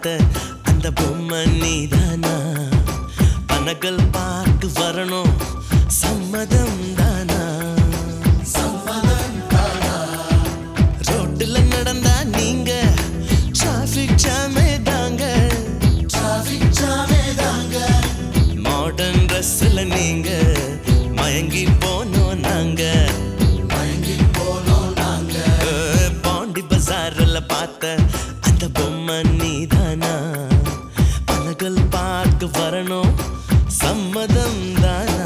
பார்த்த அந்த பொம்மை நீதானா? பனகல் பார்க்க வரணும் சம்மதம் தானா? ரோட்டுல நடந்தா நீங்க டிராபிக் ஜாமே தாங்க. மாடர்ன் ட்ரெஸ்ல நீங்க மயங்கி போனோம் நாங்க. பாண்டி பஜார்ல பார்த்த அந்த பொம்மை நீதானா? பனகல் பார்க்க வரணும் சம்மதம் தானா?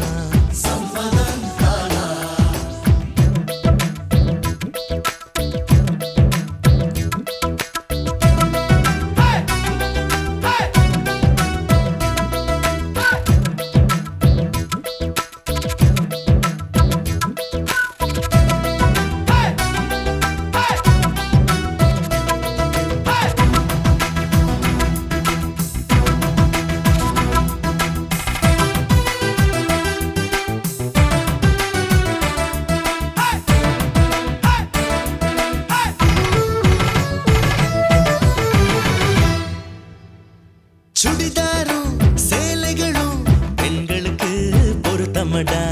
சுடிதாரும் சேலைகளும் பெண்களுக்கு பொருத்தமடா.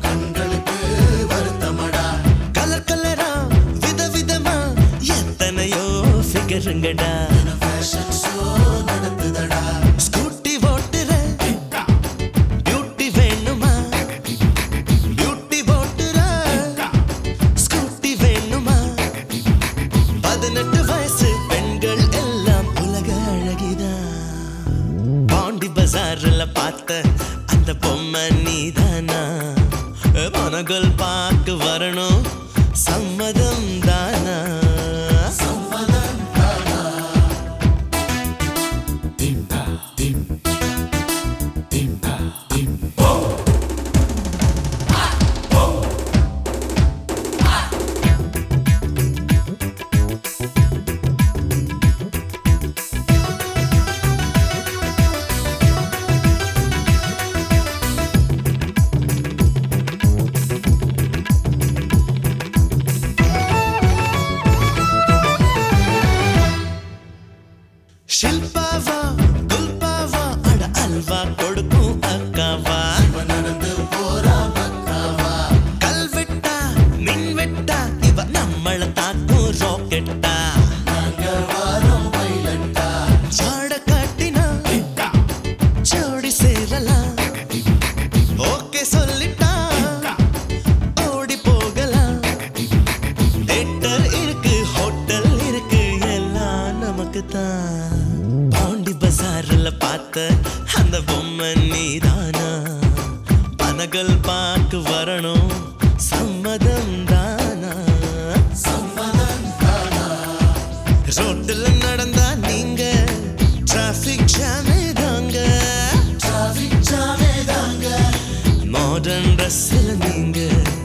கலர் கலரா விதவிதமா எத்தனையோ ஃபிகருங்கடா. ஸ்கூட்டி ஓட்டுற பியூட்டி வேணுமா? பியூட்டி ஓட்டுற ஸ்கூட்டி வேணுமா? 18 வயசு பெண்கள் எல்லாம் உலக அழகிதான். பாண்டி பஜார்ல பார்த்த அந்த பொம்மை நீதானா? பனகல் பார்க்க வரணும் சம்மதம் தானா? ஷில்பாவா குல்பாவா அட அல்வா கொடுக்கும் அக்காவா? கல்வெட்டா மின்வெட்டா இவ நம்மள தாக்கும் ராக்கெட்டா. ஜாட காட்டினா ஜோடி சேரலாம். ஓகே சொல்லிட்டா ஓடி போகலாம். தேட்டர் இருக்கு ஹோட்டல் இருக்கு எல்லாம் நமக்கு தான். பாண்டி பஜார்ல பார்த்த அந்த பொம்மை நீதானா? பனகல் பார்க்க வரணும் சம்மதம் தானா? ரோட்டுல நடந்தா நீங்க டிராபிக் ஜாமே தாங்க. மாடர்ன் ட்ரெஸ்ல நீங்க